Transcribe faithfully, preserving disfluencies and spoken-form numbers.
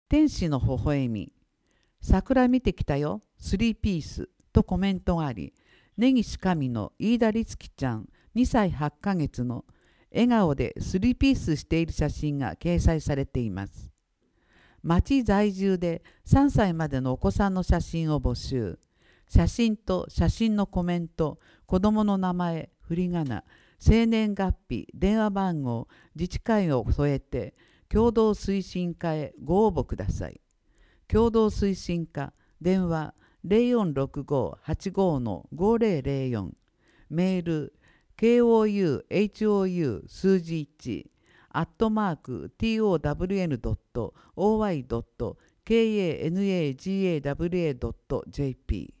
天使の微笑み。桜見てきたよ、スリーピースとコメントがあり、根岸神の飯田律樹ちゃんにさいはっかげつの笑顔でスリーピースしている写真が掲載されています。町在住でさんさいまでのお子さんの写真を募集。写真と写真のコメント、子どもの名前、振り仮名、生年月日、電話番号、自治会を添えて、共同推進課へご応募ください。共同推進課、電話ゼロよんろくご はちご ごゼロゼロよん、メール ケーオーユーエイチオーユー 数字いち、アットマーク ティーオーダブリューエヌドットオーワイドットケーエーエヌエージーエーダブリューエードットジェーピー